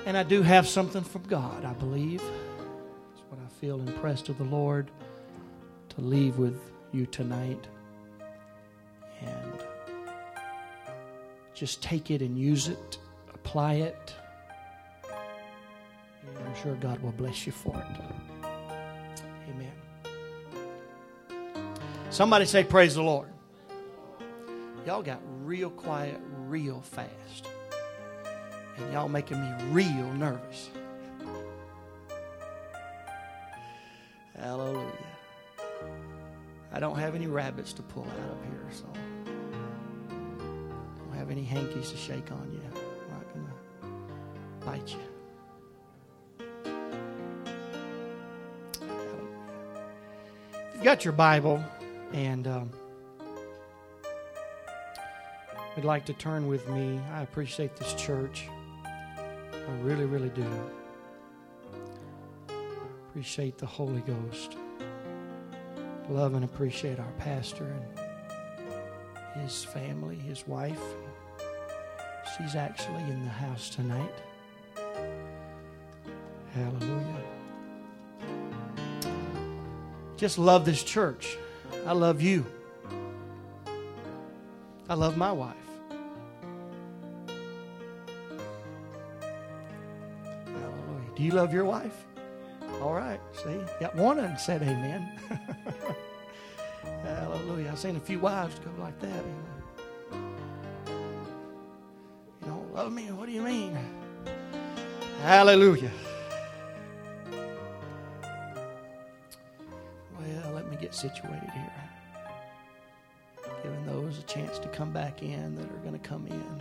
And I do have something from God, I believe. That's what I feel impressed of the Lord to leave with you tonight. And just take it and use it. Apply it. And I'm sure God will bless you for it. Amen. Somebody say, praise the Lord. Y'all got real quiet real fast. And y'all making me real nervous. Hallelujah. I don't have any rabbits to pull out of here, so I don't have any hankies to shake on you. I'm not going to bite you. Hallelujah. If you've got your Bible and would like to turn with me, I appreciate this church. I really, really do. Appreciate the Holy Ghost. Love and appreciate our pastor and his family, his wife. She's actually in the house tonight. Hallelujah. Just love this church. I love you. I love my wife. Hallelujah. Do you love your wife? All right. See, got one of them said amen. Hallelujah. I've seen a few wives go like that. You don't love me? What do you mean? Hallelujah. Well, let me get situated here. Giving those a chance to come back in that are going to come in.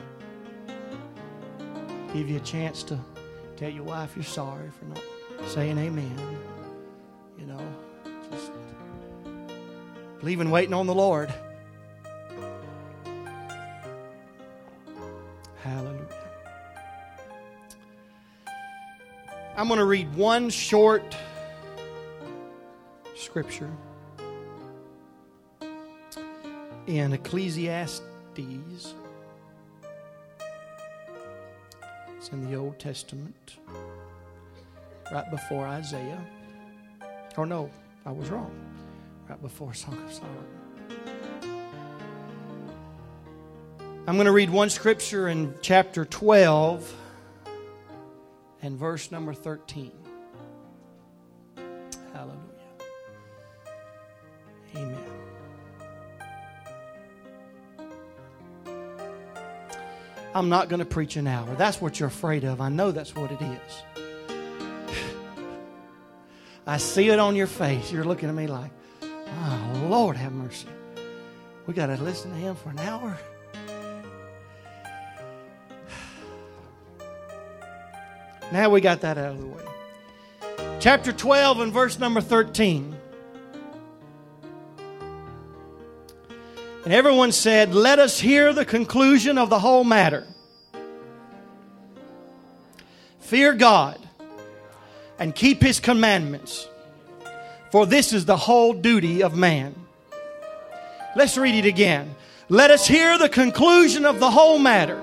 Give you a chance to tell your wife you're sorry for not saying amen. You know, just believing, waiting on the Lord. Hallelujah. I'm going to read one short scripture in Ecclesiastes. It's in the Old Testament, right before Isaiah. Or no, I was wrong. Right before Song of Solomon. I'm going to read one scripture in chapter 12 and verse number 13. Hallelujah. Amen. I'm not going to preach an hour. That's what you're afraid of. I know that's what it is. I see it on your face. You're looking at me like, oh, Lord have mercy. We got to listen to him for an hour. Now we got that out of the way. Chapter 12 and verse number 13. And everyone said, let us hear the conclusion of the whole matter. Fear God and keep His commandments, for this is the whole duty of man. Let's read it again. Let us hear the conclusion of the whole matter.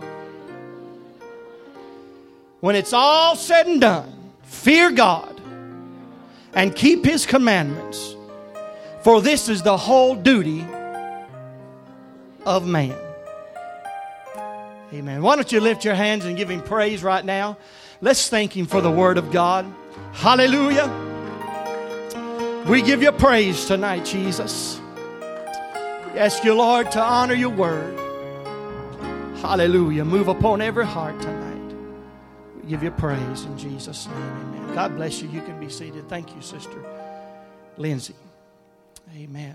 When it's all said and done, fear God and keep His commandments, for this is the whole duty of man. Amen. Why don't you lift your hands and give Him praise right now? Let's thank Him for the Word of God. Hallelujah. We give you praise tonight, Jesus. We ask you, Lord, to honor your Word. Hallelujah. Move upon every heart tonight. We give you praise in Jesus' name. Amen. God bless you. You can be seated. Thank you, Sister Lindsay. Amen.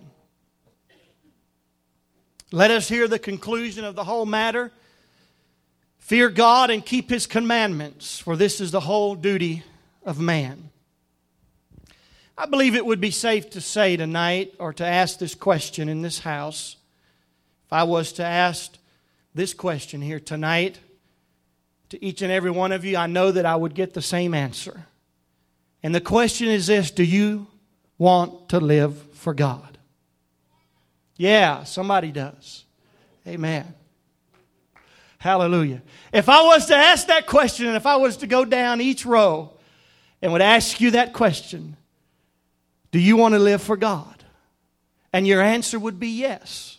Let us hear the conclusion of the whole matter. Fear God and keep His commandments, for this is the whole duty of man. I believe it would be safe to say tonight, or to ask this question in this house, if I was to ask this question here tonight to each and every one of you, I know that I would get the same answer. And the question is this: do you want to live for God? Yeah, somebody does. Amen. Hallelujah. If I was to ask that question, and if I was to go down each row and would ask you that question, do you want to live for God? And your answer would be yes.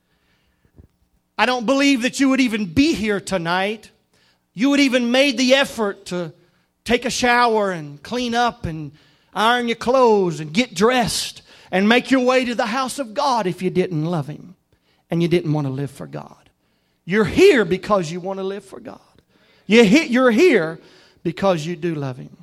I don't believe that you would even be here tonight. You would even made the effort to take a shower and clean up and iron your clothes and get dressed and make your way to the house of God if you didn't love Him and you didn't want to live for God. You're here because you want to live for God. You're here because you do love Him.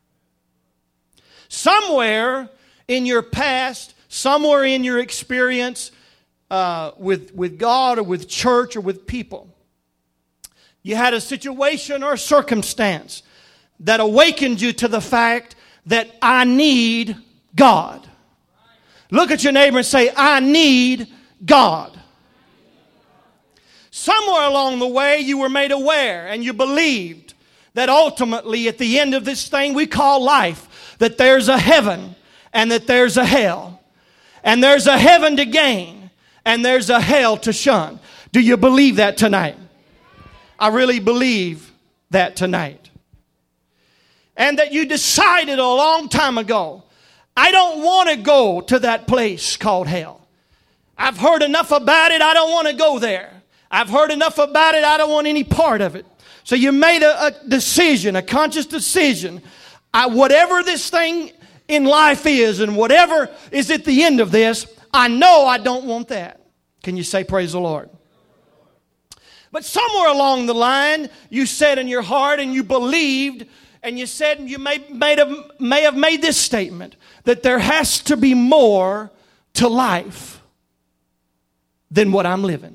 Somewhere in your past, somewhere in your experience with God or with church or with people, you had a situation or a circumstance that awakened you to the fact that I need God. Look at your neighbor and say, I need God. Somewhere along the way you were made aware and you believed that ultimately at the end of this thing we call life, that there's a heaven and that there's a hell. And there's a heaven to gain and there's a hell to shun. Do you believe that tonight? I really believe that tonight. And that you decided a long time ago, I don't want to go to that place called hell. I've heard enough about it, I don't want to go there. I've heard enough about it, I don't want any part of it. So you made a decision, a conscious decision. Whatever this thing in life is and whatever is at the end of this, I know I don't want that. Can you say praise the Lord? But somewhere along the line, you said in your heart and you believed and you said you may have made this statement that there has to be more to life than what I'm living.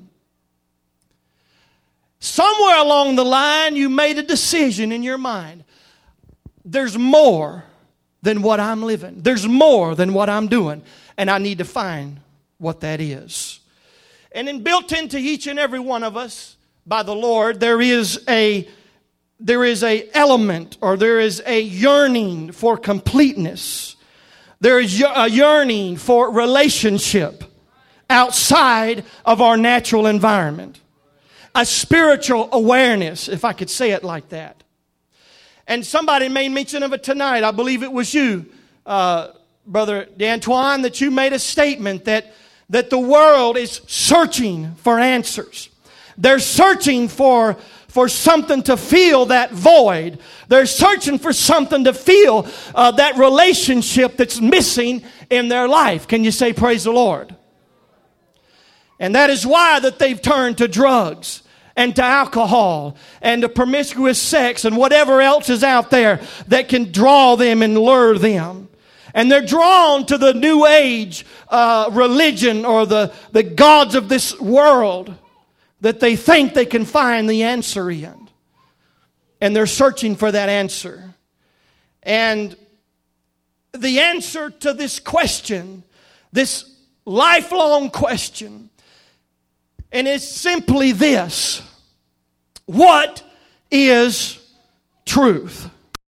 Somewhere along the line, you made a decision in your mind. There's more than what I'm living. There's more than what I'm doing. And I need to find what that is. And then built into each and every one of us by the Lord, there is a element or there is a yearning for completeness. There is a yearning for relationship outside of our natural environment. A spiritual awareness, if I could say it like that. And somebody made mention of it tonight. I believe it was you, Brother D'Antoine, that you made a statement that the world is searching for answers. They're searching for something to fill that void. They're searching for something to fill that relationship that's missing in their life. Can you say praise the Lord? And that is why that they've turned to drugs and to alcohol and to promiscuous sex and whatever else is out there that can draw them and lure them. And they're drawn to the new age religion or the gods of this world that they think they can find the answer in. And they're searching for that answer. And the answer to this question, this lifelong question, and it's simply this: what is truth?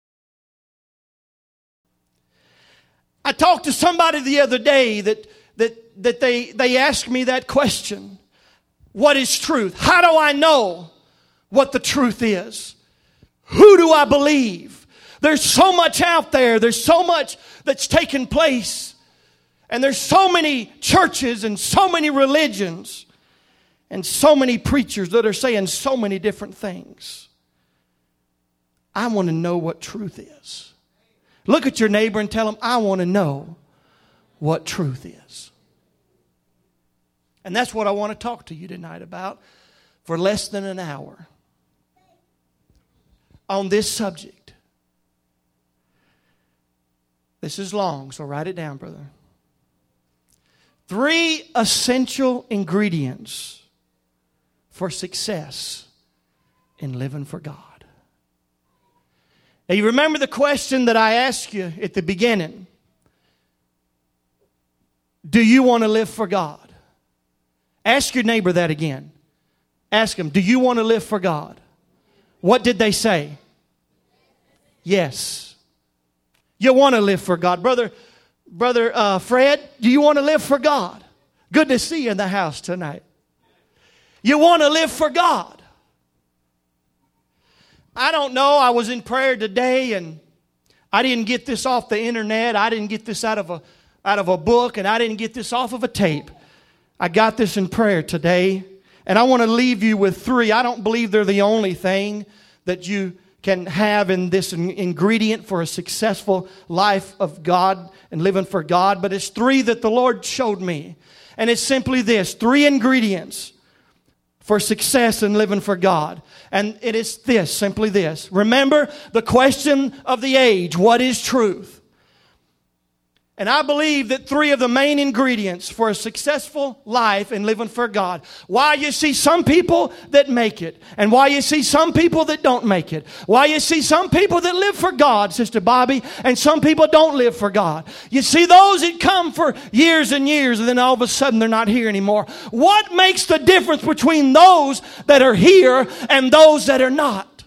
I talked to somebody the other day that they asked me that question. What is truth? How do I know what the truth is? Who do I believe? There's so much out there. There's so much that's taken place. And there's so many churches and so many religions and so many preachers that are saying so many different things. I want to know what truth is. Look at your neighbor and tell him, I want to know what truth is. And that's what I want to talk to you tonight about for less than an hour on this subject. This is long, so write it down, brother. 3 essential ingredients for success in living for God. Now, you remember the question that I asked you at the beginning. Do you want to live for God? Ask your neighbor that again. Ask him, do you want to live for God? What did they say? Yes. You want to live for God. Brother Fred, do you want to live for God? Good to see you in the house tonight. You want to live for God. I don't know. I was in prayer today, and I didn't get this off the internet. I didn't get this out of a book, and I didn't get this off of a tape. I got this in prayer today, and I want to leave you with 3. I don't believe they're the only thing that you can have in this ingredient for a successful life of God and living for God, but it's 3 that the Lord showed me. And it's simply this: 3 ingredients for success in living for God. And it is this, simply this. Remember the question of the age: what is truth? And I believe that 3 of the main ingredients for a successful life in living for God. Why you see some people that make it, and why you see some people that don't make it. Why you see some people that live for God, Sister Bobby, and some people don't live for God. You see those that come for years and years, and then all of a sudden they're not here anymore. What makes the difference between those that are here and those that are not?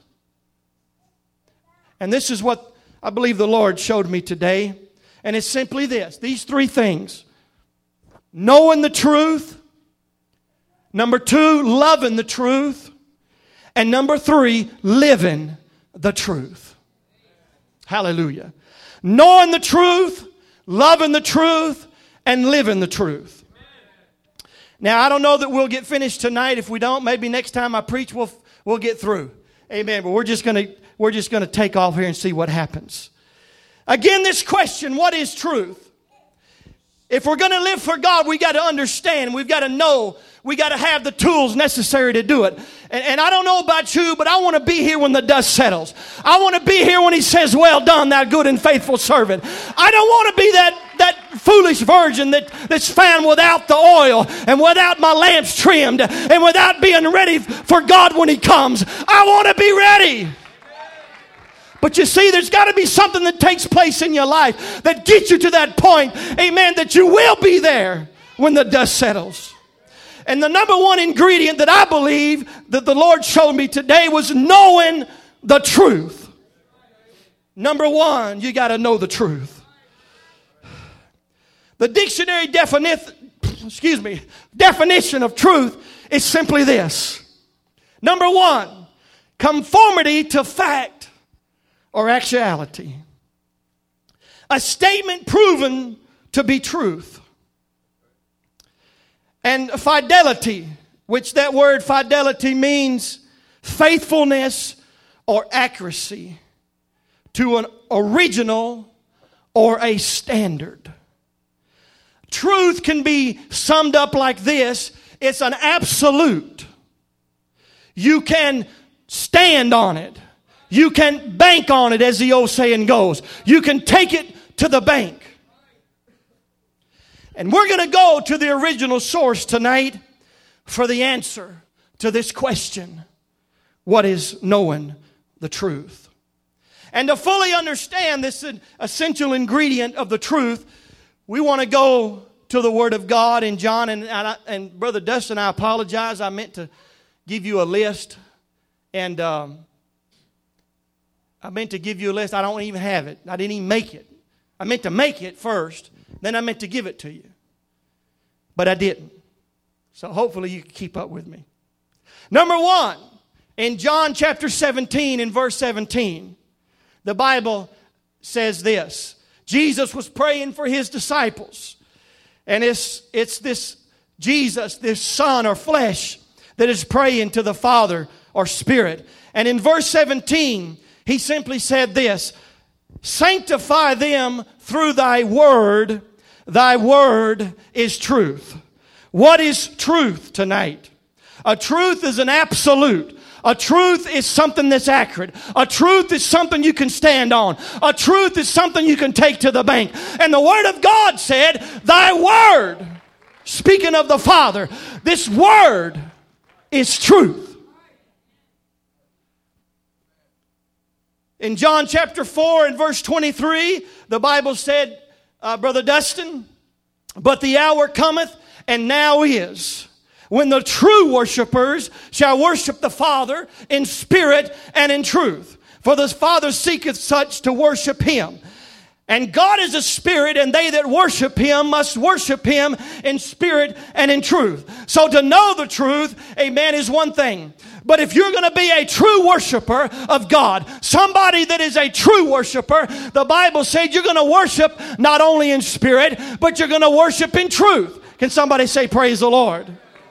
And this is what I believe the Lord showed me today. And it's simply this: these 3 things. Knowing the truth. Number 2, loving the truth. And number 3, living the truth. Hallelujah. Knowing the truth, loving the truth, and living the truth. Now, I don't know that we'll get finished tonight. If we don't, maybe next time I preach, we'll get through. Amen. But we're just gonna take off here and see what happens. Again, this question: what is truth? If we're going to live for God, we got to understand, we've got to know, we got to have the tools necessary to do it. And I don't know about you, but I want to be here when the dust settles. I want to be here when He says, "Well done, thou good and faithful servant." I don't want to be that foolish virgin that's found without the oil and without my lamps trimmed and without being ready for God when He comes. I want to be ready. But you see, there's got to be something that takes place in your life that gets you to that point, amen, that you will be there when the dust settles. And the number 1 ingredient that I believe that the Lord showed me today was knowing the truth. Number 1, you got to know the truth. The dictionary definition of truth is simply this. Number 1, conformity to fact or actuality. A statement proven to be truth. And fidelity, which that word fidelity means faithfulness or accuracy to an original or a standard. Truth can be summed up like this: it's an absolute. You can stand on it. You can bank on it, as the old saying goes. You can take it to the bank. And we're going to go to the original source tonight for the answer to this question: what is knowing the truth? And to fully understand this essential ingredient of the truth, we want to go to the Word of God in John. And Brother Dustin, I apologize. I meant to give you a list. And I meant to give you a list. I don't even have it. I didn't even make it. I meant to make it first. Then I meant to give it to you. But I didn't. So hopefully you can keep up with me. Number 1, in John chapter 17 and verse 17, the Bible says this. Jesus was praying for His disciples. And it's this Jesus, this Son or flesh, that is praying to the Father or Spirit. And in verse 17, He simply said this: sanctify them through thy word is truth. What is truth tonight? A truth is an absolute. A truth is something that's accurate. A truth is something you can stand on. A truth is something you can take to the bank. And the Word of God said, thy word, speaking of the Father, this word is truth. In John chapter 4 and verse 23, the Bible said, Brother Dustin, but the hour cometh, and now is, when the true worshipers shall worship the Father in spirit and in truth. For the Father seeketh such to worship Him. And God is a spirit, and they that worship Him must worship Him in spirit and in truth. So to know the truth, amen, is one thing. But if you're going to be a true worshiper of God, somebody that is a true worshiper, the Bible said you're going to worship not only in spirit, but you're going to worship in truth. Can somebody say praise the Lord?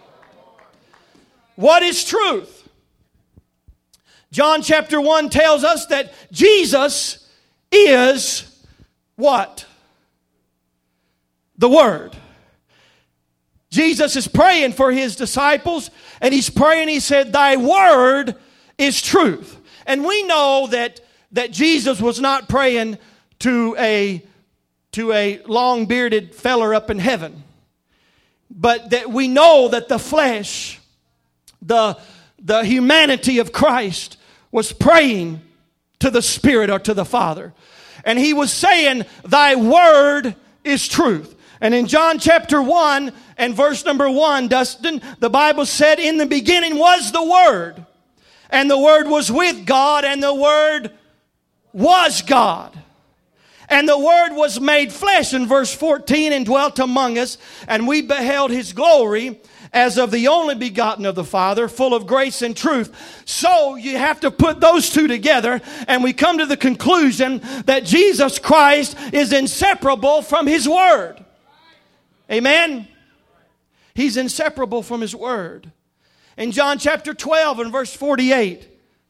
What is truth? John chapter 1 tells us that Jesus is what? The Word. Jesus is praying for His disciples, and He's praying, He said, Thy Word is truth. And we know that Jesus was not praying to a long-bearded feller up in heaven. But that we know that the flesh, the humanity of Christ was praying to the Spirit or to the Father. And He was saying, Thy Word is truth. And in John chapter 1 and verse number 1, Dustin, the Bible said, In the beginning was the Word. And the Word was with God, and the Word was God. And the Word was made flesh in verse 14 and dwelt among us. And we beheld His glory as of the only begotten of the Father, full of grace and truth. So you have to put those two together, and we come to the conclusion that Jesus Christ is inseparable from His Word. Amen? He's inseparable from His Word. In John chapter 12 and verse 48,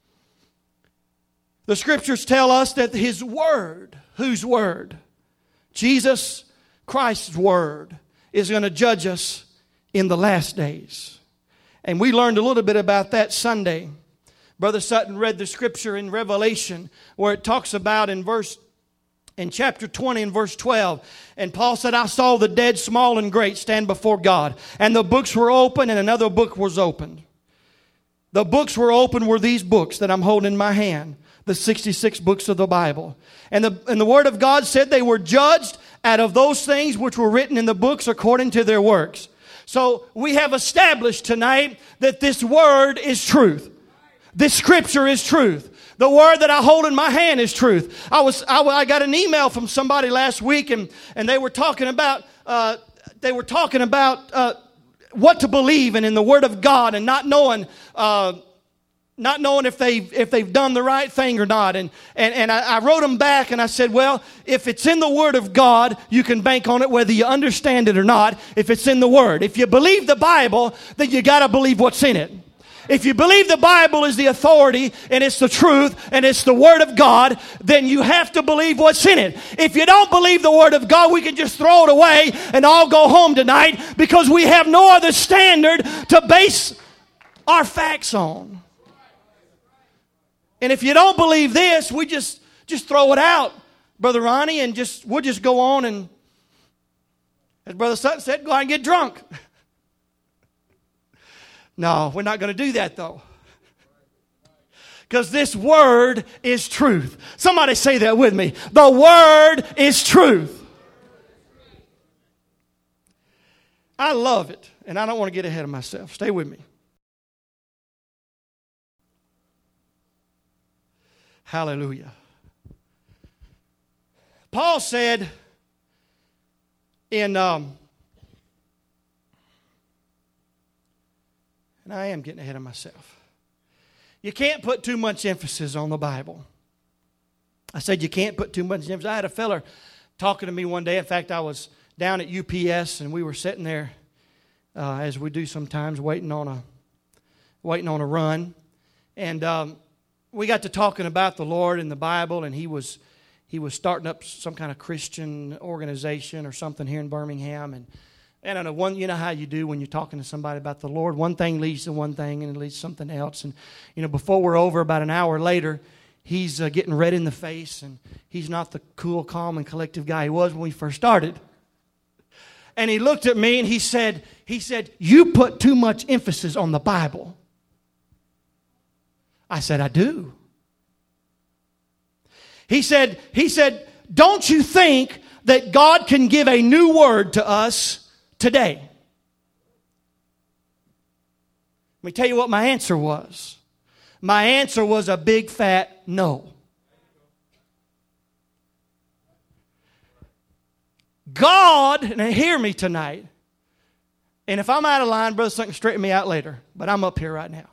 the Scriptures tell us that His Word, whose Word? Jesus Christ's Word is going to judge us in the last days. And we learned a little bit about that Sunday. Brother Sutton read the Scripture in Revelation where it talks about in chapter 20 and verse 12. And Paul said, I saw the dead, small and great, stand before God. And the books were open, and another book was opened. The books were opened were these books that I'm holding in my hand. The 66 books of the Bible. And the Word of God said they were judged out of those things which were written in the books according to their works. So we have established tonight that this Word is truth. This Scripture is truth. The Word that I hold in my hand is truth. I got an email from somebody last week, and they were talking about what to believe in the Word of God, and not knowing if they've done the right thing or not. And I wrote them back and I said, well, if it's in the Word of God, you can bank on it whether you understand it or not, if it's in the Word. If you believe the Bible, then you got to believe what's in it. If you believe the Bible is the authority and it's the truth and it's the Word of God, then you have to believe what's in it. If you don't believe the Word of God, we can just throw it away and all go home tonight, because we have no other standard to base our facts on. And if you don't believe this, we just throw it out, Brother Ronnie, and we'll just go on and, as Brother Sutton said, go out and get drunk. No, we're not going to do that, though. Because this Word is truth. Somebody say that with me. The Word is truth. I love it, and I don't want to get ahead of myself. Stay with me. Hallelujah. Paul said in, and I am getting ahead of myself. You can't put too much emphasis on the Bible. I said you can't put too much emphasis. I had a fella talking to me one day. In fact, I was down at UPS, and we were sitting there, as we do sometimes, waiting on a run. And we got to talking about the Lord and the Bible, and he was starting up some kind of Christian organization or something here in Birmingham. And I don't know, you know how you do when you're talking to somebody about the Lord. One thing leads to one thing, and it leads to something else. And before we're over, about an hour later, he's getting red in the face, and he's not the cool, calm, and collective guy he was when we first started. And he looked at me and he said, "You put too much emphasis on the Bible." I said, "I do." He said, "Don't you think that God can give a new word to us today?" Let me tell you what my answer was. My answer was a big fat no. God, now hear me tonight. And if I'm out of line, Brother Sunk can straighten me out later. But I'm up here right now.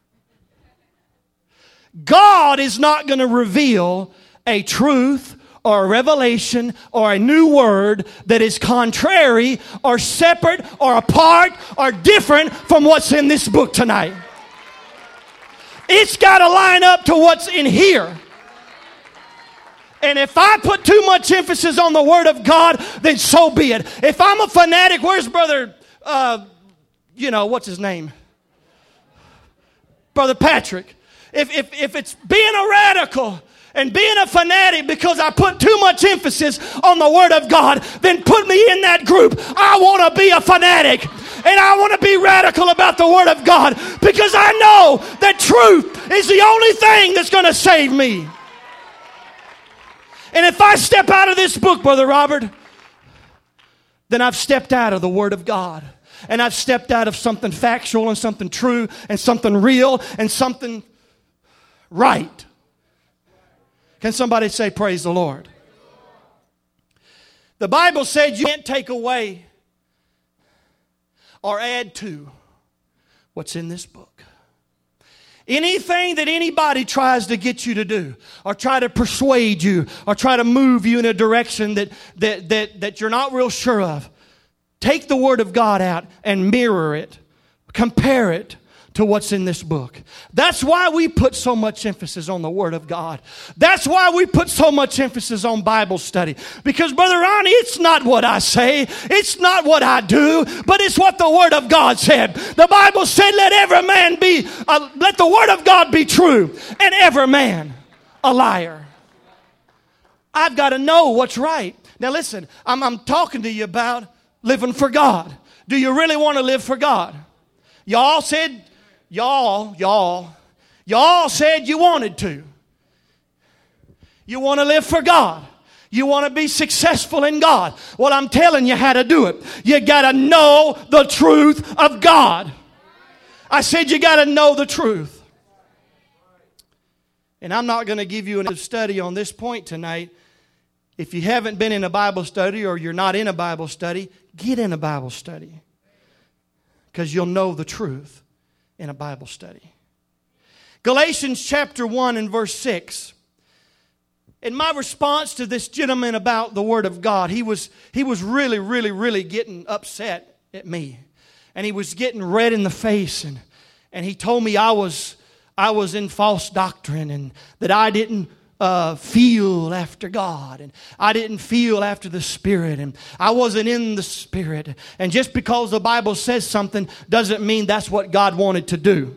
God is not going to reveal a truth or a revelation or a new word that is contrary or separate or apart or different from what's in this book tonight. It's got to line up to what's in here. And if I put too much emphasis on the Word of God, then so be it. If I'm a fanatic, where's Brother, what's his name? Brother Patrick. If it's being a radical and being a fanatic because I put too much emphasis on the Word of God, then put me in that group. I want to be a fanatic. And I want to be radical about the Word of God because I know that truth is the only thing that's going to save me. And if I step out of this book, Brother Robert, then I've stepped out of the Word of God. And I've stepped out of something factual and something true and something real and something right. Can somebody say praise the Lord? The Bible said you can't take away or add to what's in this book. Anything that anybody tries to get you to do or try to persuade you or try to move you in a direction that you're not real sure of, take the Word of God out and mirror it, compare it to what's in this book. That's why we put so much emphasis on the Word of God. That's why we put so much emphasis on Bible study. Because, Brother Ronnie, it's not what I say. It's not what I do. But it's what the Word of God said. The Bible said, let the Word of God be true, and every man a liar. I've got to know what's right. Now listen, I'm talking to you about living for God. Do you really want to live for God? Y'all said you wanted to. You want to live for God. You want to be successful in God. Well, I'm telling you how to do it. You got to know the truth of God. I said you got to know the truth. And I'm not going to give you a study on this point tonight. If you haven't been in a Bible study or you're not in a Bible study, get in a Bible study. Because you'll know the truth in a Bible study. Galatians chapter 1 and verse 6. In my response to this gentleman about the Word of God, he was really, really, really getting upset at me. And he was getting red in the face. And he told me I was in false doctrine and that I didn't feel after God, and I didn't feel after the Spirit, and I wasn't in the Spirit. And just because the Bible says something doesn't mean that's what God wanted to do.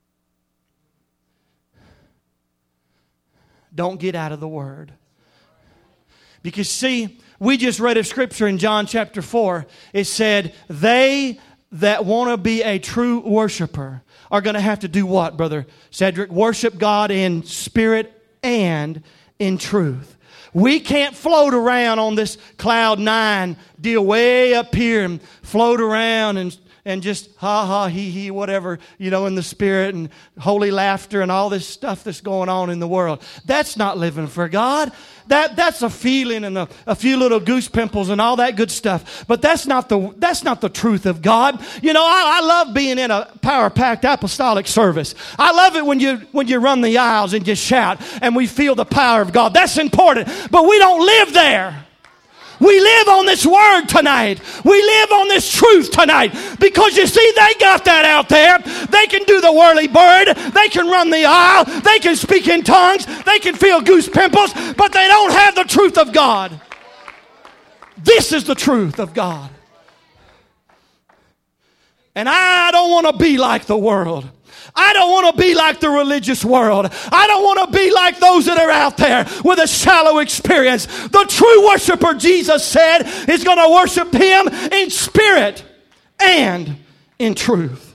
Don't get out of the Word. Because see, we just read a scripture in John chapter 4. It said, they that want to be a true worshiper are going to have to do what, Brother Cedric? Worship God in spirit and in truth. We can't float around on this cloud 9 deal way up here and float around and just ha ha he he whatever, in the spirit and holy laughter and all this stuff that's going on in the world. That's not living for God. That's a feeling and a few little goose pimples and all that good stuff. But that's not the truth of God. I love being in a power-packed apostolic service. I love it when you run the aisles and just shout and we feel the power of God. That's important. But we don't live there. We live on this Word tonight. We live on this truth tonight. Because you see, they got that out there. They can do the whirly bird. They can run the aisle. They can speak in tongues. They can feel goose pimples. But they don't have the truth of God. This is the truth of God. And I don't want to be like the world. I don't want to be like the religious world. I don't want to be like those that are out there with a shallow experience. The true worshiper, Jesus said, is going to worship Him in spirit and in truth.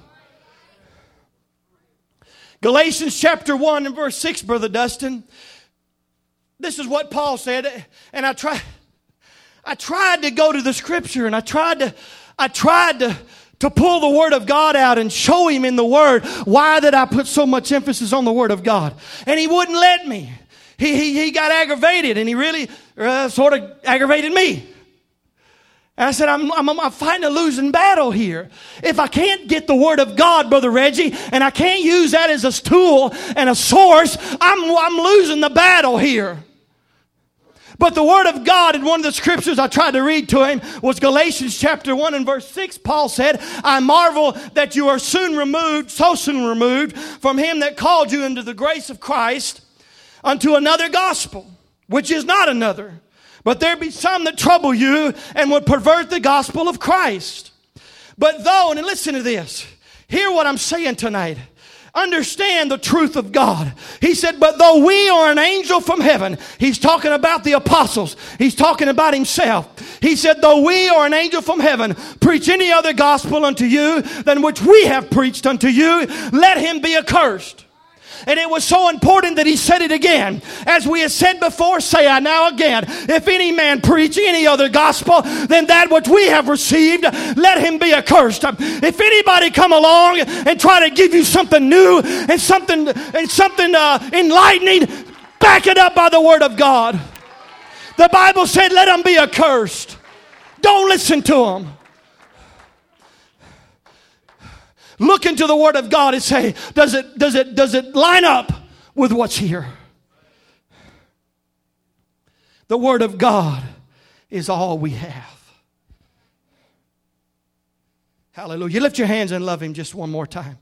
Galatians chapter 1 and verse 6, Brother Dustin. This is what Paul said. And I tried to go to the scripture and I tried to pull the Word of God out and show him in the Word why that I put so much emphasis on the Word of God. And he wouldn't let me. He got aggravated, and he really sort of aggravated me. And I said, I'm fighting a losing battle here. If I can't get the Word of God, Brother Reggie, and I can't use that as a tool and a source, I'm losing the battle here. But the Word of God, in one of the scriptures I tried to read to him, was Galatians chapter 1 and verse 6. Paul said, I marvel that you are so soon removed from him that called you into the grace of Christ unto another gospel, which is not another. But there be some that trouble you and would pervert the gospel of Christ. But though, and listen to this, hear what I'm saying tonight. Understand the truth of God. He said, but though we are an angel from heaven, he's talking about the apostles. He's talking about himself. He said, though we are an angel from heaven, preach any other gospel unto you than which we have preached unto you, let him be accursed. And it was so important that he said it again. As we have said before, say I now again. If any man preach any other gospel than that which we have received, let him be accursed. If anybody come along and try to give you something new and something enlightening, back it up by the Word of God. The Bible said, let him be accursed. Don't listen to him. Look into the Word of God and say, does it line up with what's here? The Word of God is all we have. Hallelujah. Lift your hands and love Him just one more time.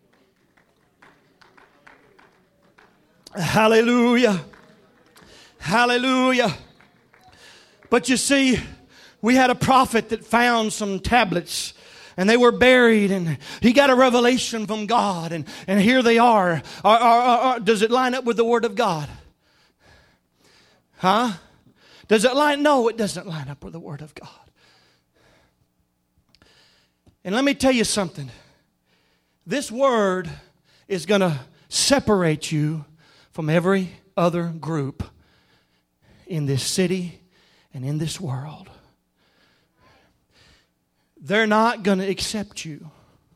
Hallelujah. Hallelujah. But you see, we had a prophet that found some tablets. And they were buried, and he got a revelation from God, and here they are. Does it line up with the Word of God? Huh? Does it line? No, it doesn't line up with the Word of God. And let me tell you something. This Word is going to separate you from every other group in this city and in this world. They're not going to accept you.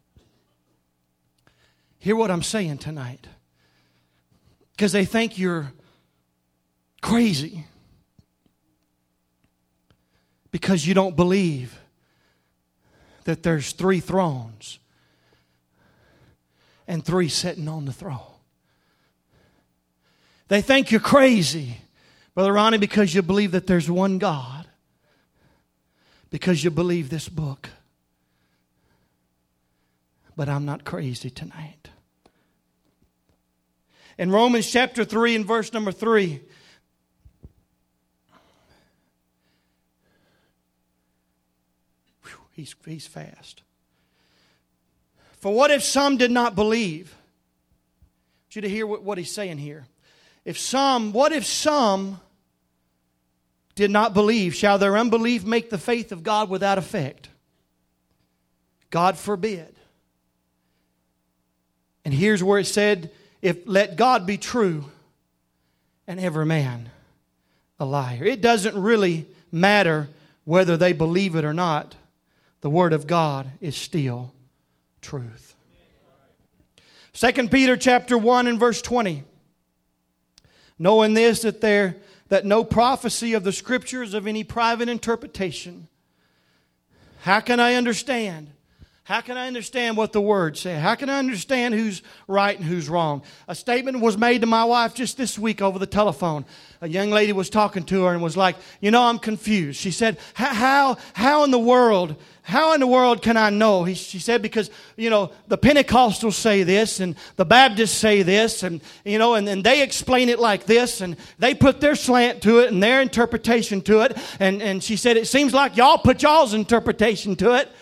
Hear what I'm saying tonight. Because they think you're crazy. Because you don't believe that there's 3 thrones and 3 sitting on the throne. They think you're crazy, Brother Ronnie, because you believe that there's one God. Because you believe this book. But I'm not crazy tonight. In Romans chapter 3 and verse number 3. He's fast. For what if some did not believe? I want you to hear what he's saying here. What if some did not believe? Shall their unbelief make the faith of God without effect? God forbid. And here's where it said, let God be true and every man a liar. It doesn't really matter whether they believe it or not. The Word of God is still truth. 2 Peter chapter 1 and verse 20. Knowing this, that no prophecy of the Scriptures of any private interpretation. How can I understand? How can I understand what the Word says? How can I understand who's right and who's wrong? A statement was made to my wife just this week over the telephone. A young lady was talking to her and was like, I'm confused. She said, how in the world can I know? She said, because, the Pentecostals say this and the Baptists say this and they explain it like this and they put their slant to it and their interpretation to it. And she said, it seems like y'all put y'all's interpretation to it.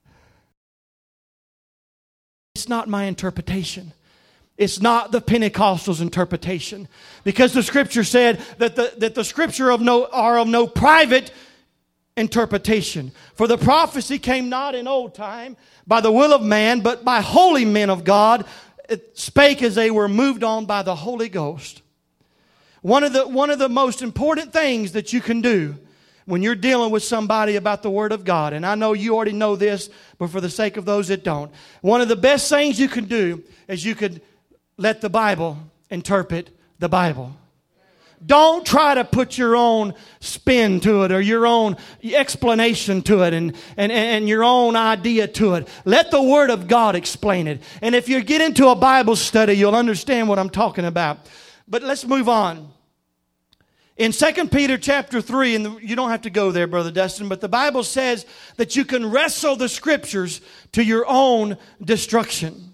It's not my interpretation. It's not the Pentecostals' interpretation. Because the Scripture said that the Scripture are of no private interpretation. For the prophecy came not in old time by the will of man, but by holy men of God, it spake as they were moved on by the Holy Ghost. One of the most important things that you can do when you're dealing with somebody about the Word of God, and I know you already know this, but for the sake of those that don't, one of the best things you can do is you could let the Bible interpret the Bible. Don't try to put your own spin to it or your own explanation to it and your own idea to it. Let the Word of God explain it. And if you get into a Bible study, you'll understand what I'm talking about. But let's move on. In 2 Peter chapter 3, and you don't have to go there, Brother Dustin, but the Bible says that you can wrestle the Scriptures to your own destruction.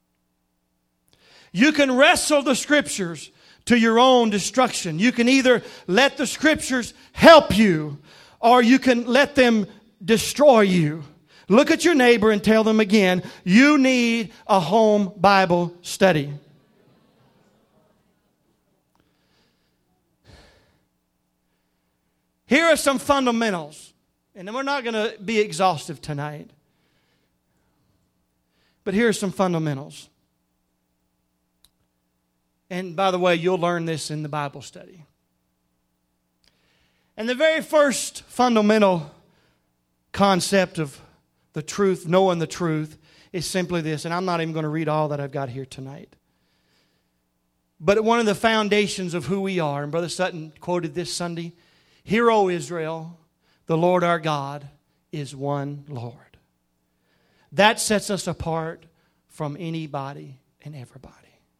You can wrestle the Scriptures to your own destruction. You can either let the Scriptures help you, or you can let them destroy you. Look at your neighbor and tell them again, you need a home Bible study. Here are some fundamentals. And we're not going to be exhaustive tonight. But here are some fundamentals. And by the way, you'll learn this in the Bible study. And the very first fundamental concept of the truth, knowing the truth, is simply this. And I'm not even going to read all that I've got here tonight. But one of the foundations of who we are, and Brother Sutton quoted this Sunday, "Hear, O Israel, the Lord our God is one Lord." That sets us apart from anybody and everybody.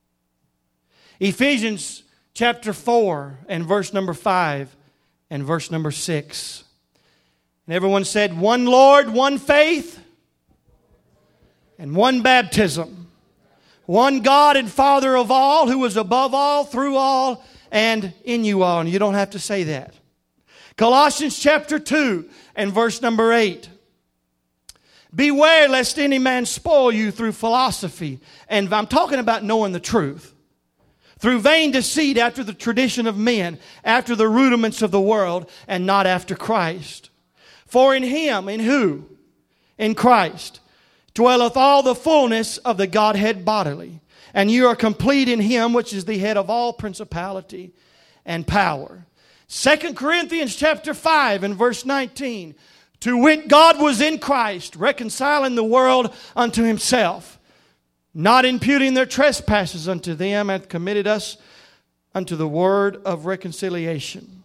Ephesians chapter 4 and verse number 5 and verse number 6. And everyone said, one Lord, one faith, and one baptism. One God and Father of all, who is above all, through all, and in you all. And you don't have to say that. Colossians chapter 2 and verse number 8. Beware lest any man spoil you through philosophy. And I'm talking about knowing the truth. Through vain deceit, after the tradition of men, after the rudiments of the world, and not after Christ. For in Him, in who? In Christ, dwelleth all the fullness of the Godhead bodily. And you are complete in Him, which is the head of all principality and power. 2 Corinthians chapter 5 and verse 19. To wit, God was in Christ, reconciling the world unto Himself, not imputing their trespasses unto them, and committed us unto the word of reconciliation.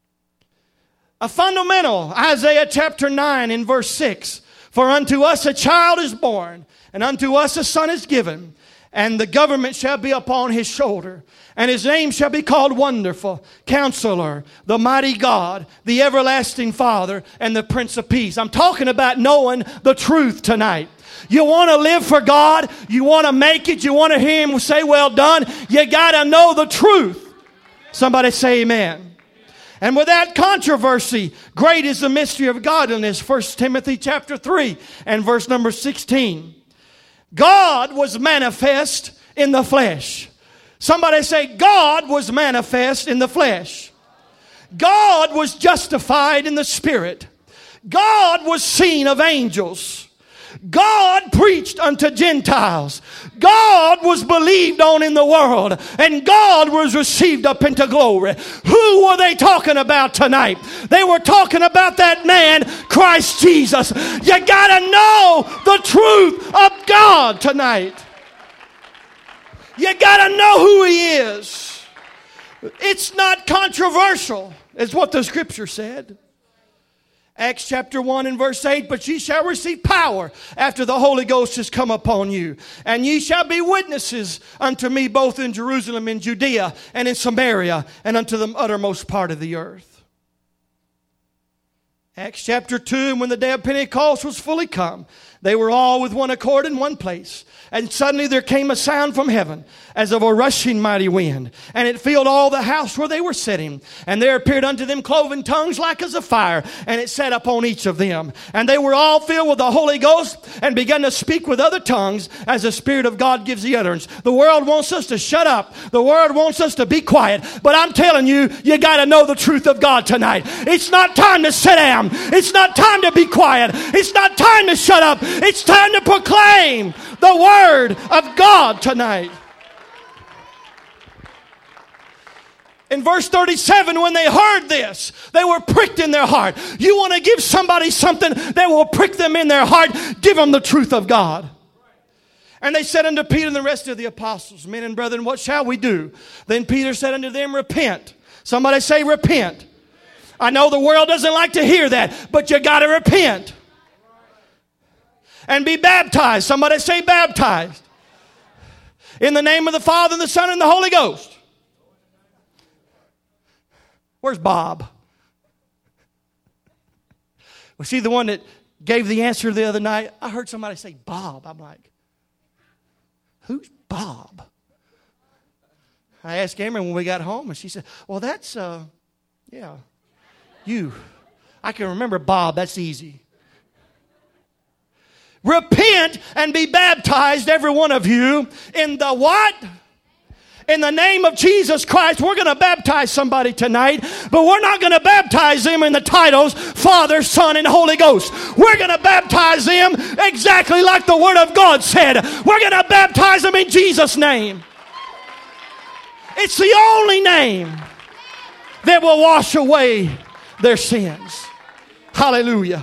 A fundamental, Isaiah chapter 9 and verse 6. For unto us a child is born, and unto us a son is given, and the government shall be upon His shoulder. And His name shall be called Wonderful, Counselor, the Mighty God, the Everlasting Father, and the Prince of Peace. I'm talking about knowing the truth tonight. You want to live for God. You want to make it. You want to hear Him say, well done. You got to know the truth. Somebody say amen. And without controversy, great is the mystery of godliness. 1 Timothy chapter 3 and verse number 16. God was manifest in the flesh. Somebody say, God was manifest in the flesh. God was justified in the Spirit. God was seen of angels. God preached unto Gentiles. God was believed on in the world. And God was received up into glory. Who were they talking about tonight? They were talking about that man, Christ Jesus. You got to know the truth of God tonight. You got to know who He is. It's not controversial, is what the Scripture said. Acts chapter 1 and verse 8, but ye shall receive power after the Holy Ghost has come upon you. And ye shall be witnesses unto me both in Jerusalem and Judea and in Samaria and unto the uttermost part of the earth. Acts chapter 2, and when the day of Pentecost was fully come, they were all with one accord in one place. And suddenly there came a sound from heaven as of a rushing mighty wind. And it filled all the house where they were sitting. And there appeared unto them cloven tongues like as of fire. And it sat upon each of them. And they were all filled with the Holy Ghost and began to speak with other tongues as the Spirit of God gives the utterance. The world wants us to shut up. The world wants us to be quiet. But I'm telling you, you got to know the truth of God tonight. It's not time to sit down. It's not time to be quiet. It's not time to shut up. It's time to proclaim the Word of God tonight. In verse 37, when they heard this, they were pricked in their heart. You want to give somebody something that will prick them in their heart? Give them the truth of God. And they said unto Peter and the rest of the apostles, men and brethren, what shall we do? Then Peter said unto them, repent. Somebody say repent. I know the world doesn't like to hear that, but you got to repent. And be baptized. Somebody say baptized. In the name of the Father and the Son and the Holy Ghost. Where's Bob? Was he the one that gave the answer the other night? I heard somebody say Bob. I'm like, who's Bob? I asked Cameron when we got home, and she said, well, that's, you. I can remember Bob. That's easy. Repent and be baptized, every one of you, in the what? In the name of Jesus Christ. We're going to baptize somebody tonight, but we're not going to baptize them in the titles Father, Son, and Holy Ghost. We're going to baptize them exactly like the Word of God said. We're going to baptize them in Jesus' name. It's the only name that will wash away their sins. Hallelujah.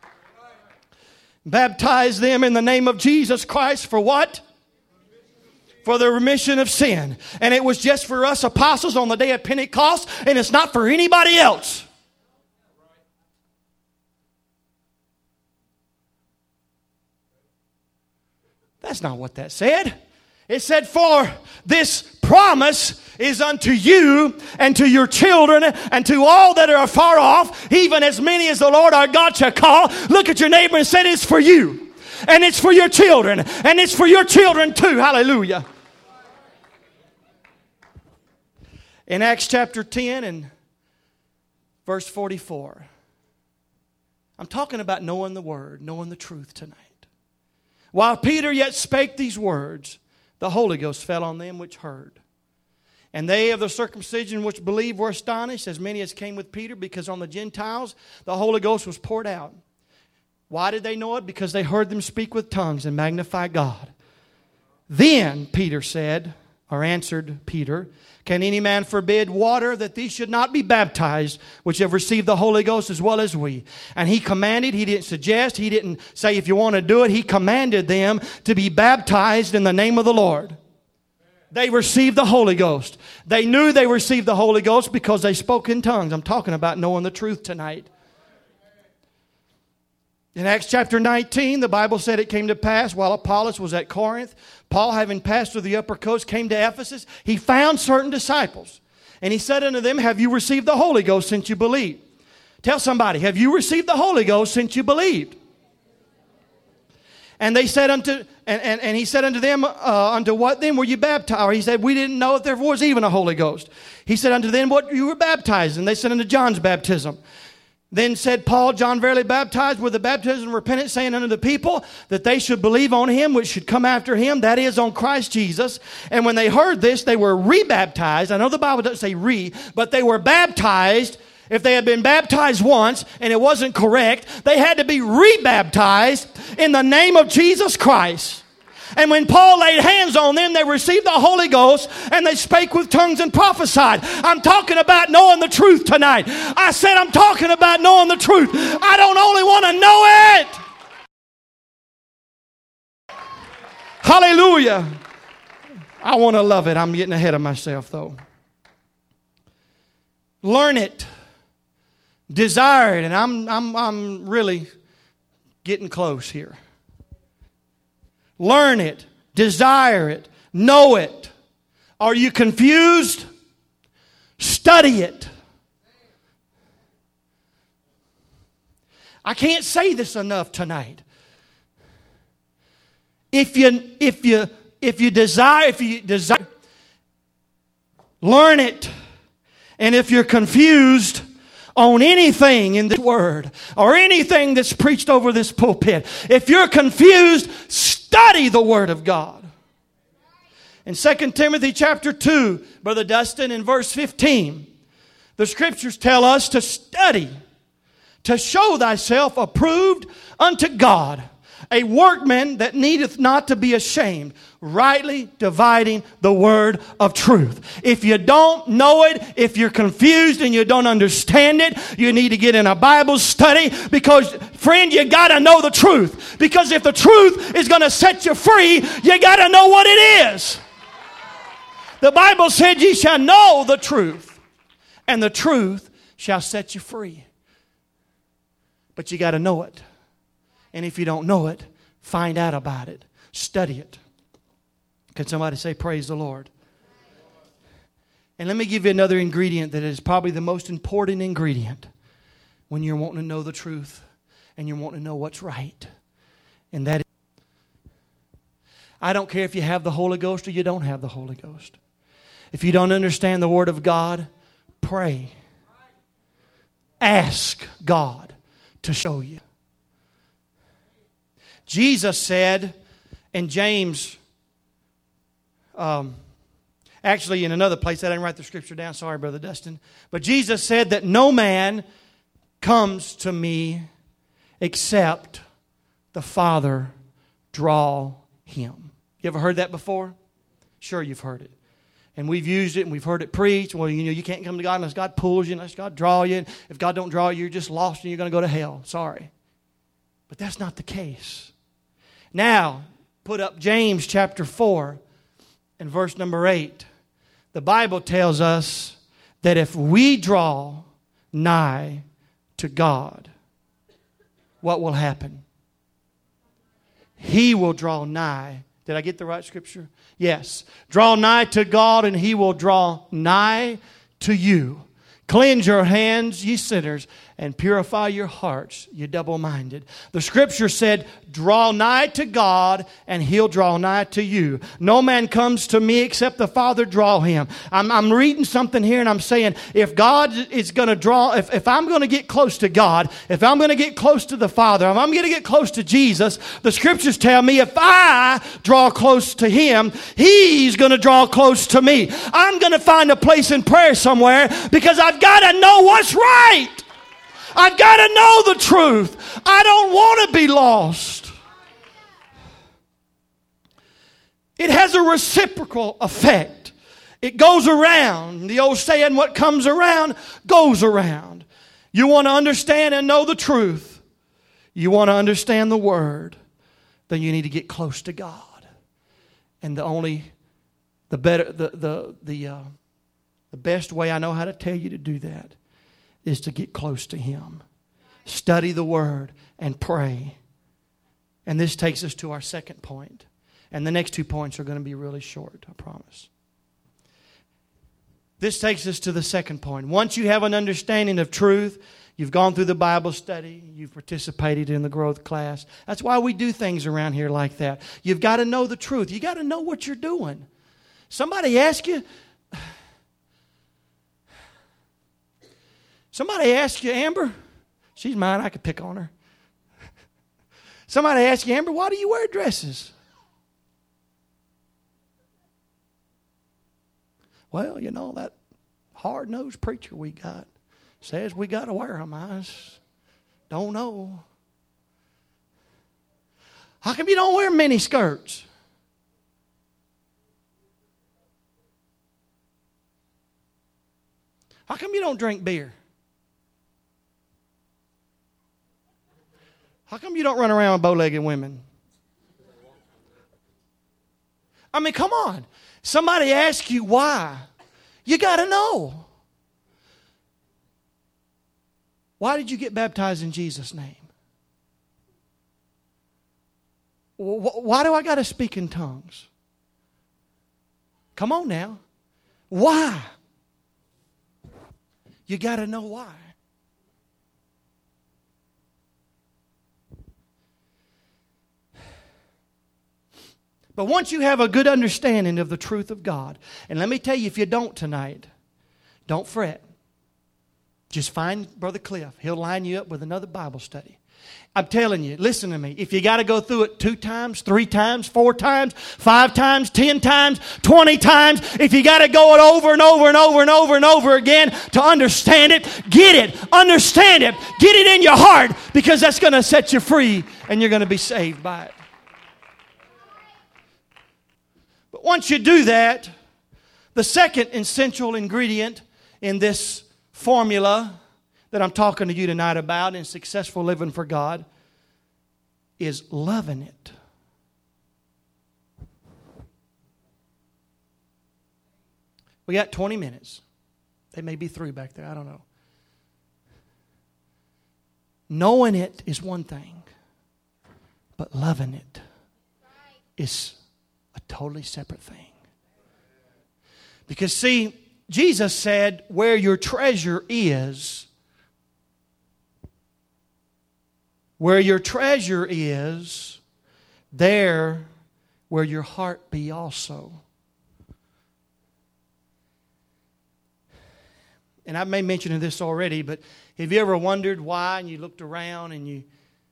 Baptize them in the name of Jesus Christ for what? For the remission of sin. And it was just for us apostles on the day of Pentecost, and it's not for anybody else. That's not what that said. It said, for this promise is unto you and to your children and to all that are far off, even as many as the Lord our God shall call. Look at your neighbor and say, it's for you. And it's for your children. And it's for your children too. Hallelujah. In Acts chapter 10 and verse 44. I'm talking about knowing the Word, knowing the truth tonight. While Peter yet spake these words, the Holy Ghost fell on them which heard. And they of the circumcision which believed were astonished, as many as came with Peter, because on the Gentiles the Holy Ghost was poured out. Why did they know it? Because they heard them speak with tongues and magnify God. Then Peter said, or answered Peter, can any man forbid water that these should not be baptized, which have received the Holy Ghost as well as we? And he commanded, he didn't suggest, he didn't say if you want to do it, he commanded them to be baptized in the name of the Lord. They received the Holy Ghost. They knew they received the Holy Ghost because they spoke in tongues. I'm talking about knowing the truth tonight. In Acts chapter 19, the Bible said it came to pass while Apollos was at Corinth, Paul, having passed through the upper coast, came to Ephesus. He found certain disciples. And he said unto them, have you received the Holy Ghost since you believed? Tell somebody, have you received the Holy Ghost since you believed? And they said and he said unto them, unto what then were you baptized? Or he said, we didn't know if there was even a Holy Ghost. He said unto them, what you were baptized? And they said unto John's baptism. Then said Paul, John verily baptized with the baptism of repentance, saying unto the people that they should believe on him which should come after him, that is, on Christ Jesus. And when they heard this, they were rebaptized. I know the Bible doesn't say re, but they were baptized. If they had been baptized once and it wasn't correct, they had to be rebaptized in the name of Jesus Christ. And when Paul laid hands on them, they received the Holy Ghost and they spake with tongues and prophesied. I'm talking about knowing the truth tonight. I said I'm talking about knowing the truth. I don't only want to know it. Hallelujah. I want to love it. I'm getting ahead of myself though. Learn it. Desire it. And I'm really getting close here. Learn it. Desire it. Know it. Are you confused? Study it. I can't say this enough tonight. If you desire, learn it. And if you're confused on anything in this word or anything that's preached over this pulpit, if you're confused, study the Word of God. In 2 Timothy chapter 2, Brother Dustin, in verse 15, the Scriptures tell us to study, to show thyself approved unto God, a workman that needeth not to be ashamed, rightly dividing the word of truth. If you don't know it, if you're confused and you don't understand it, you need to get in a Bible study because, friend, you got to know the truth. Because if the truth is going to set you free, you got to know what it is. The Bible said ye shall know the truth, and the truth shall set you free. But you got to know it. And if you don't know it, find out about it. Study it. Can somebody say, praise the Lord? And let me give you another ingredient that is probably the most important ingredient when you're wanting to know the truth and you're wanting to know what's right. And that is, I don't care if you have the Holy Ghost or you don't have the Holy Ghost. If you don't understand the Word of God, pray. Ask God to show you. Jesus said in James, actually in another place, I didn't write the scripture down, sorry Brother Dustin, but Jesus said that no man comes to me except the Father draw him. You ever heard that before? Sure, you've heard it. And we've used it and we've heard it preached. Well, you can't come to God unless God pulls you, unless God draws you. If God don't draw you, you're just lost and you're going to go to hell. Sorry. But that's not the case. Now, put up James chapter 4 and verse number 8. The Bible tells us that if we draw nigh to God, what will happen? He will draw nigh. Did I get the right scripture? Yes. Draw nigh to God and He will draw nigh to you. Cleanse your hands, ye sinners, and purify your hearts, ye double-minded. The scripture said, draw nigh to God, and He'll draw nigh to you. No man comes to me except the Father draw him. I'm reading something here, and I'm saying, if God is going to draw, if I'm going to get close to God, if I'm going to get close to the Father, if I'm going to get close to Jesus, the scriptures tell me if I draw close to Him, He's going to draw close to me. I'm going to find a place in prayer somewhere because I've got to know what's right. I've got to know the truth. I don't want to be lost. It has a reciprocal effect. It goes around. The old saying, what comes around goes around. You want to understand and know the truth. You want to understand the Word. Then you need to get close to God. And the best way I know how to tell you to do that is to get close to Him. Study the Word and pray. And this takes us to our second point. And the next 2 points are going to be really short, I promise. This takes us to the second point. Once you have an understanding of truth, you've gone through the Bible study, you've participated in the growth class. That's why we do things around here like that. You've got to know the truth. You've got to know what you're doing. Somebody ask you, Amber, she's mine, I could pick on her. Somebody ask you, Amber, why do you wear dresses? Well, that hard-nosed preacher we got says we got to wear them. I just don't know. How come you don't wear mini skirts? How come you don't drink beer? How come you don't run around with bow-legged women? I mean, come on. Somebody asks you why. You got to know. Why did you get baptized in Jesus' name? Why do I got to speak in tongues? Come on now. Why? You got to know why. But once you have a good understanding of the truth of God, and let me tell you, if you don't tonight, don't fret. Just find Brother Cliff. He'll line you up with another Bible study. I'm telling you, listen to me. If you got to go through it 2 times, 3 times, 4 times, 5 times, 10 times, 20 times, if you got to go it over and over and over and over and over again to understand it, get it, understand it, get it in your heart, because that's going to set you free and you're going to be saved by it. But once you do that, the second essential ingredient in this formula that I'm talking to you tonight about in successful living for God is loving it. We got 20 minutes. They may be through back there. I don't know. Knowing it is one thing, but loving it is a totally separate thing. Because see, Jesus said, where your treasure is, there will your heart be also. And I may mention this already, but have you ever wondered why, and you looked around and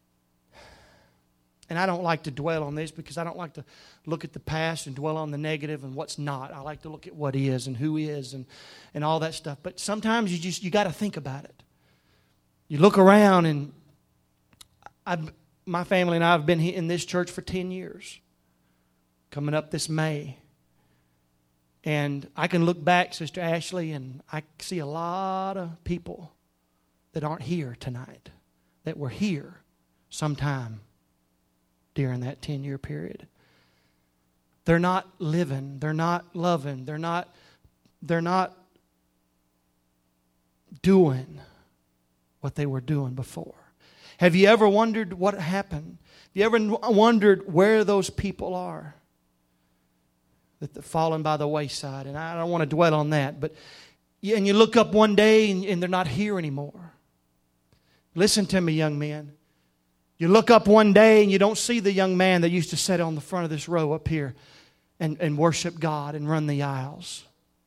I don't like to dwell on this because I don't like to look at the past and dwell on the negative and what's not. I like to look at what is and who is and all that stuff. But sometimes you got to think about it. You look around, and my family and I have been in this church for 10 years, coming up this May. And I can look back, Sister Ashley, and I see a lot of people that aren't here tonight that were here sometime during that 10-year period. They're not living. They're not loving. They're not doing what they were doing before. Have you ever wondered what happened? Have you ever wondered where those people are that have fallen by the wayside? And I don't want to dwell on that. But and you look up one day and they're not here anymore. Listen to me, young men. You look up one day and you don't see the young man that used to sit on the front of this row up here and worship God and run the aisles.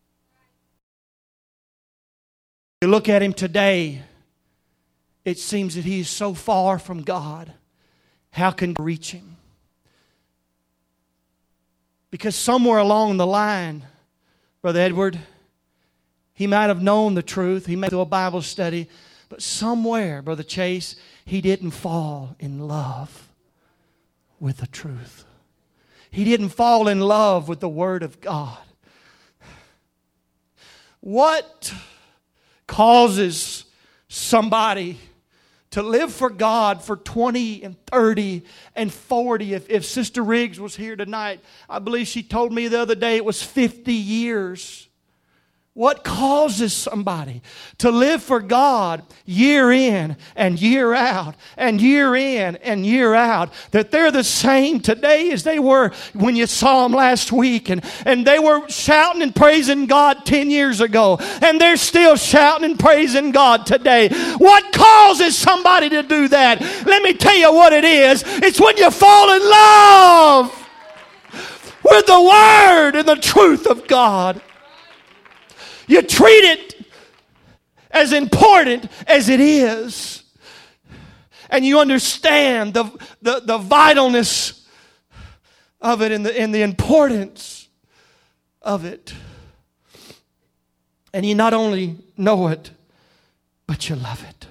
You look at him today, it seems that he is so far from God. How can you reach him? Because somewhere along the line, Brother Edward, he might have known the truth. He may do a Bible study. But somewhere, Brother Chase, he didn't fall in love with the truth. He didn't fall in love with the Word of God. What causes somebody to live for God for 20 and 30 and 40? If Sister Riggs was here tonight, I believe she told me the other day it was 50 years. What causes somebody to live for God year in and year out and year in and year out, that they're the same today as they were when you saw them last week, and they were shouting and praising God 10 years ago, and they're still shouting and praising God today? What causes somebody to do that? Let me tell you what it is. It's when you fall in love with the Word and the truth of God. You treat it as important as it is. And you understand the vitalness of it and the importance of it. And you not only know it, but you love it.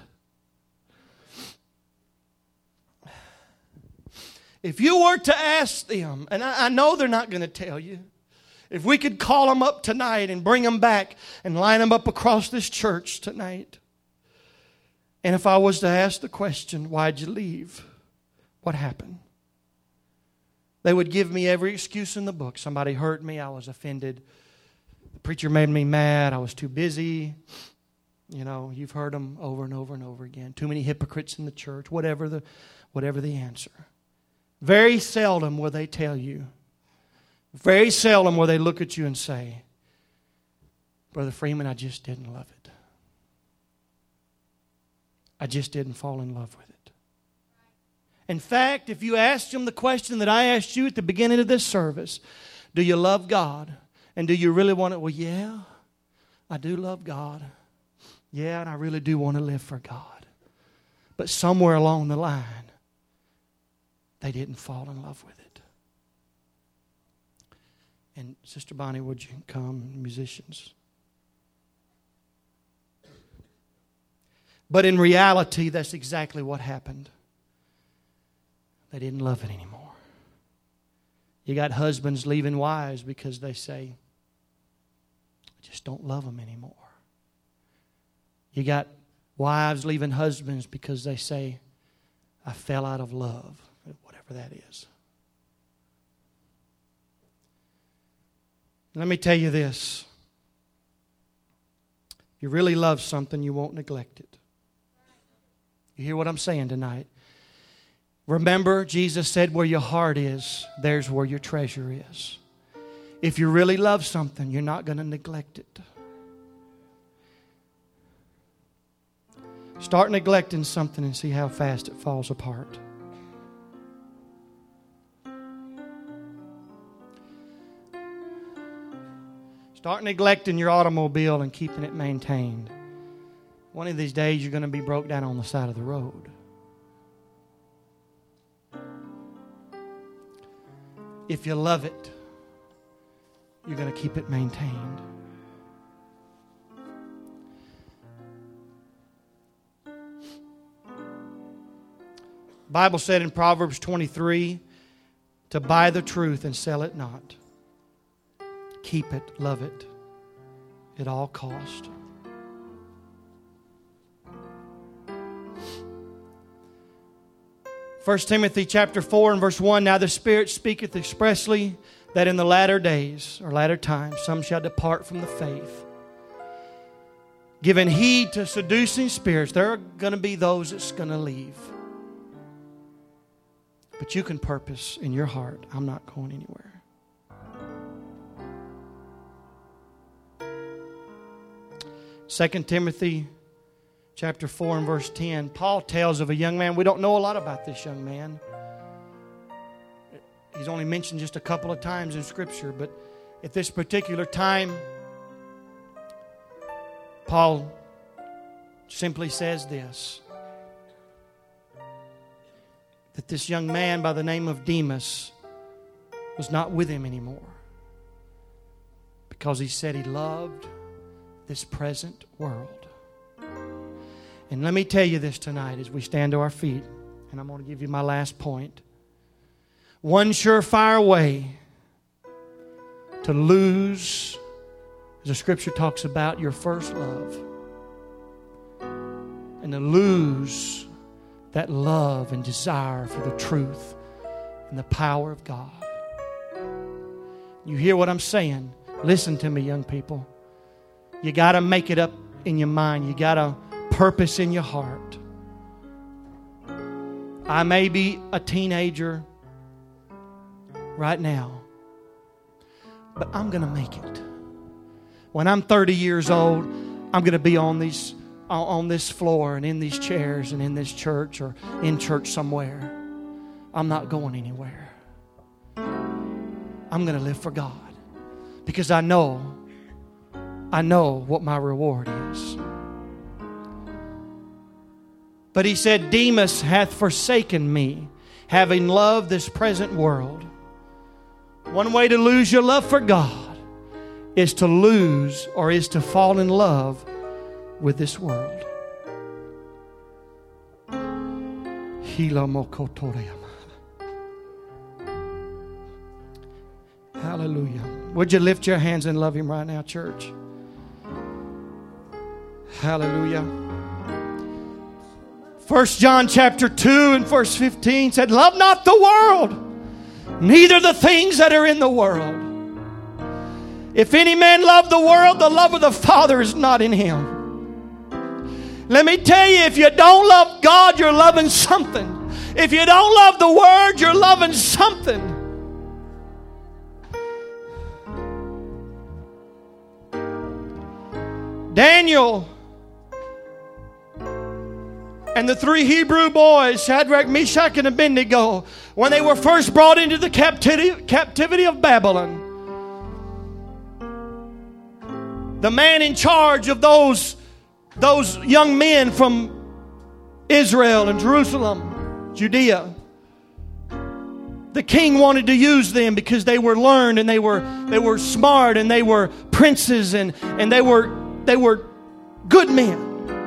If you were to ask them, and I know they're not going to tell you, if we could call them up tonight and bring them back and line them up across this church tonight, and if I was to ask the question, why'd you leave? What happened? They would give me every excuse in the book. Somebody hurt me. I was offended. The preacher made me mad. I was too busy. You know, you've heard them over and over and over again. Too many hypocrites in the church. Whatever the answer. Very seldom will they tell you. Very seldom will they look at you and say, Brother Freeman, I just didn't love it. I just didn't fall in love with it. In fact, if you asked them the question that I asked you at the beginning of this service, do you love God? And do you really want it? Well, yeah, I do love God. Yeah, and I really do want to live for God. But somewhere along the line, they didn't fall in love with it. And Sister Bonnie, would you come, musicians? But in reality, that's exactly what happened. They didn't love it anymore. You got husbands leaving wives because they say, I just don't love them anymore. You got wives leaving husbands because they say, I fell out of love, whatever that is. Let me tell you this. If you really love something, you won't neglect it. You hear what I'm saying tonight? Remember, Jesus said, where your heart is, there's where your treasure is. If you really love something, you're not going to neglect it. Start neglecting something and see how fast it falls apart. Start neglecting your automobile and keeping it maintained. One of these days you're going to be broke down on the side of the road. If you love it, you're going to keep it maintained. The Bible said in Proverbs 23 to buy the truth and sell it not. Keep it, love it, at all cost. First Timothy chapter 4 and verse 1, now the Spirit speaketh expressly that in the latter days, or latter times, some shall depart from the faith, giving heed to seducing spirits. There are going to be those that's going to leave. But you can purpose in your heart, I'm not going anywhere. 2 Timothy chapter 4 and verse 10, Paul tells of a young man. We don't know a lot about this young man. He's only mentioned just a couple of times in Scripture, but at this particular time, Paul simply says this, that this young man by the name of Demas was not with him anymore because he said he loved this present world. And let me tell you this tonight as we stand to our feet, and I'm going to give you my last point. One surefire way to lose, as the Scripture talks about, your first love, and to lose that love and desire for the truth and the power of God. You hear what I'm saying? Listen to me, young people. You got to make it up in your mind. You got to purpose in your heart. I may be a teenager right now, but I'm going to make it. When I'm 30 years old, I'm going to be on this floor and in these chairs and in this church or in church somewhere. I'm not going anywhere. I'm going to live for God because I know what my reward is. But he said, Demas hath forsaken me, having loved this present world. One way to lose your love for God is to lose or is to fall in love with this world. Hallelujah. Would you lift your hands and love Him right now, church? Hallelujah. 1 John chapter 2 and verse 15 said, love not the world, neither the things that are in the world. If any man love the world, the love of the Father is not in him. Let me tell you, if you don't love God, you're loving something. If you don't love the Word, you're loving something. Daniel and the three Hebrew boys, Shadrach, Meshach, and Abednego, when they were first brought into the captivity of Babylon, the man in charge of those young men from Israel and Jerusalem, Judea, the king wanted to use them because they were learned and they were smart and they were princes and they were good men.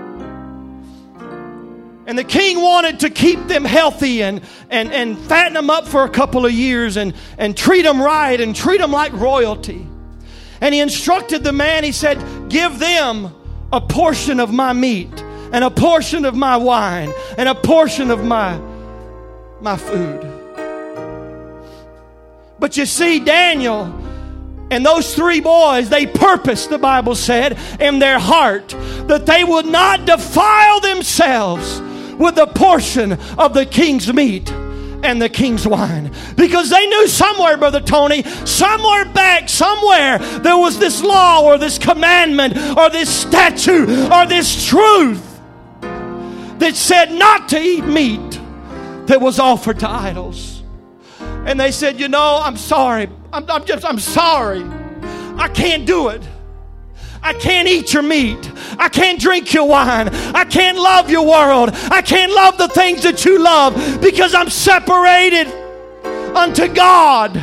And the king wanted to keep them healthy and fatten them up for a couple of years and treat them right and treat them like royalty. And he instructed the man, he said, give them a portion of my meat and a portion of my wine and a portion of my food. But you see, Daniel And those 3 boys, they purposed, the Bible said, in their heart that they would not defile themselves with a portion of the king's meat and the king's wine. Because they knew somewhere, Brother Tony, somewhere back, somewhere, there was this law or this commandment or this statute or this truth that said not to eat meat that was offered to idols. And they said, you know, I'm sorry. I'm sorry. I can't do it. I can't eat your meat. I can't drink your wine. I can't love your world. I can't love the things that you love because I'm separated unto God.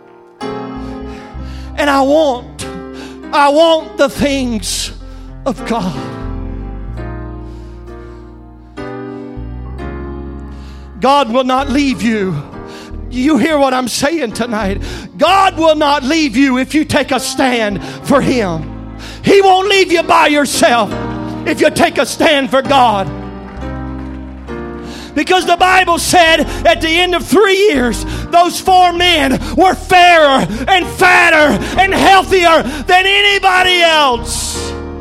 And I want the things of God. God will not leave you. You hear what I'm saying tonight? God will not leave you if you take a stand for Him. He won't leave you by yourself if you take a stand for God. Because the Bible said at the end of 3 years, those 4 men were fairer and fatter and healthier than anybody else.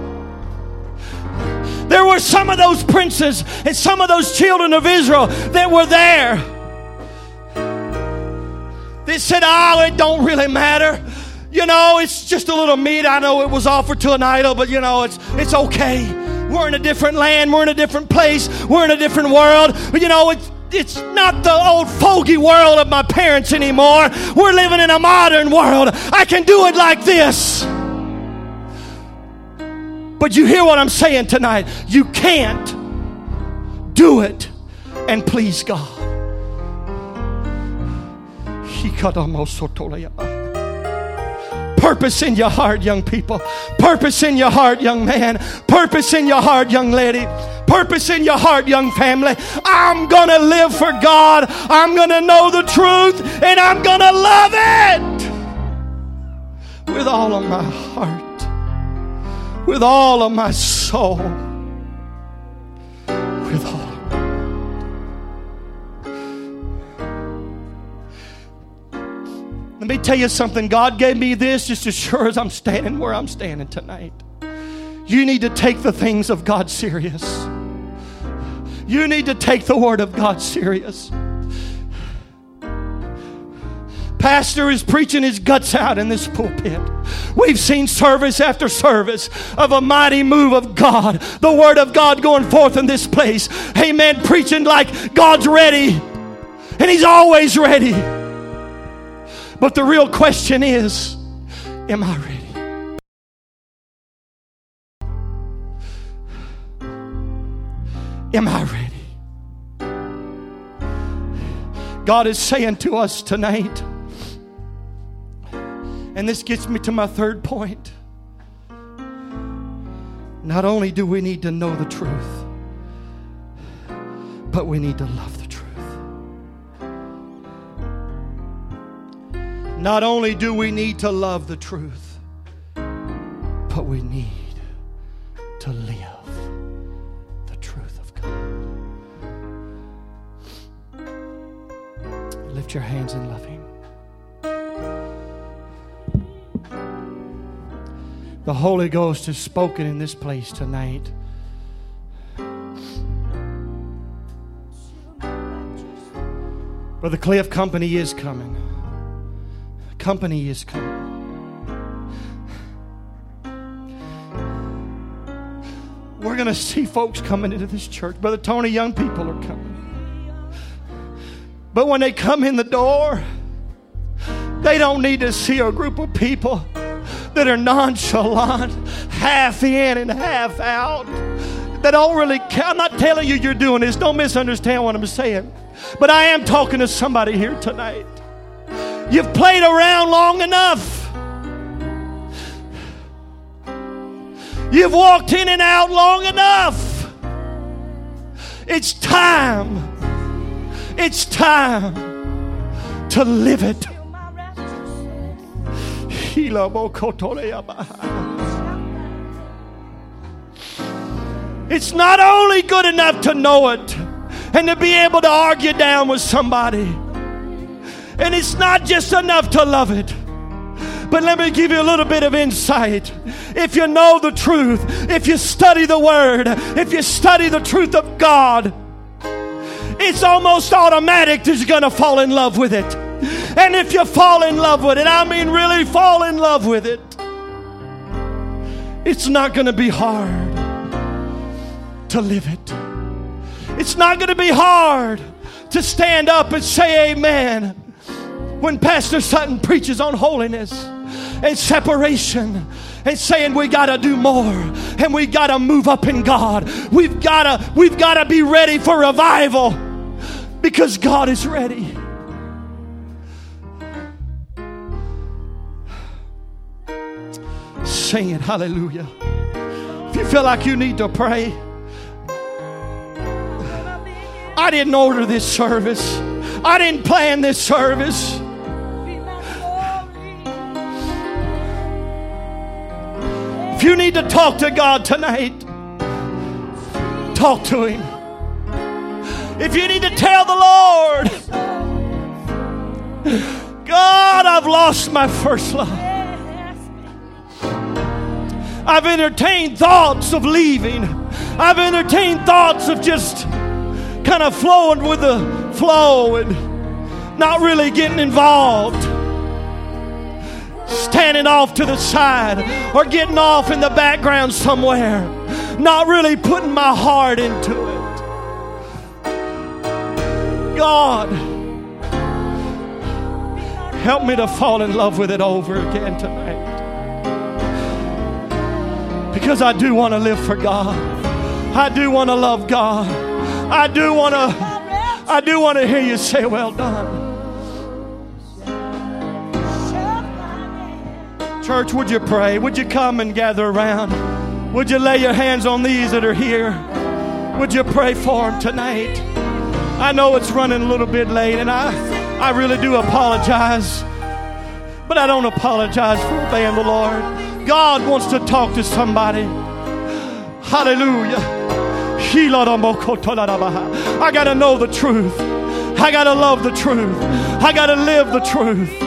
There were some of those princes and some of those children of Israel that were there. They said, oh, it don't really matter. You know, it's just a little meat. I know it was offered to an idol, but you know, it's okay. We're in a different land. We're in a different place. We're in a different world. But you know, it's not the old fogey world of my parents anymore. We're living in a modern world. I can do it like this. But you hear what I'm saying tonight? You can't do it and please God. Purpose in your heart, young people. Purpose in your heart, young man. Purpose in your heart, young lady. Purpose in your heart, young family. I'm going to live for God. I'm going to know the truth, and I'm going to love it with all of my heart, with all of my soul, with all. Let me tell you something. God gave me this just as sure as I'm standing where I'm standing tonight. You need to take the things of God serious. You need to take the Word of God serious. Pastor is preaching his guts out in this pulpit. We've seen service after service of a mighty move of God. The Word of God going forth in this place. Amen. Preaching like God's ready. And He's always ready. But the real question is, am I ready? Am I ready? God is saying to us tonight, and this gets me to my third point. Not only do we need to know the truth, but we need to love the truth. Not only do we need to love the truth, but we need to live the truth of God. Lift your hands and love Him. The Holy Ghost is spoken in this place tonight. Brother Cliff, company is coming. Company is coming. We're going to see folks coming into this church. Brother Tony, young people are coming. But when they come in the door, they don't need to see a group of people that are nonchalant, half in and half out, that don't really care. I'm not telling you you're doing this. Don't misunderstand what I'm saying. But I am talking to somebody here tonight. You've played around long enough. You've walked in and out long enough. It's time. It's time to live it. It's not only good enough to know it and to be able to argue down with somebody. And it's not just enough to love it, But let me give you a little bit of insight. If you know the truth, if you study the Word, if you study the truth of God, it's almost automatic that you're going to fall in love with it. And if you fall in love with it, I mean really fall in love with it, it's not going to be hard to live it. It's not going to be hard to stand up and say amen when Pastor Sutton preaches on holiness and separation and saying we got to do more and we got to move up in God. We've got to be ready for revival because God is ready. Sing it, hallelujah. If you feel like you need to pray, I didn't order this service. I didn't plan this service. If you need to talk to God tonight, talk to Him. If you need to tell the Lord, God, I've lost my first love. I've entertained thoughts of leaving. I've entertained thoughts of just kind of flowing with the flow and not really getting involved. Standing off to the side or getting off in the background somewhere. Not really putting my heart into it. God, help me to fall in love with it over again tonight. Because I do want to live for God. I do want to love God. I do want to hear you say, well done. Church, would you pray? Would you come and gather around? Would you lay your hands on these that are here? Would you pray for them tonight? I know it's running a little bit late, and I really do apologize. But I don't apologize for obeying the Lord. God wants to talk to somebody. Hallelujah. I got to know the truth. I got to love the truth. I got to live the truth.